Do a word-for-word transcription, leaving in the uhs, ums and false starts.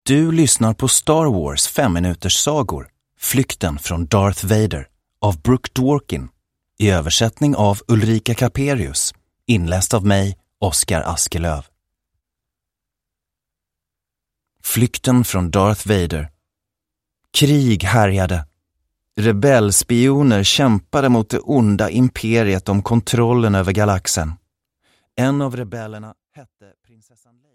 Du lyssnar på Star Wars fem minuters sagor, Flykten från Darth Vader av Brooke Dworkin, i översättning av Ulrika Caperius, inläst av mig, Oskar Askelöv. Flykten från Darth Vader. Krig härjade. Rebellspioner kämpade mot det onda imperiet om kontrollen över galaxen. En av rebellerna hette prinsessan Leia.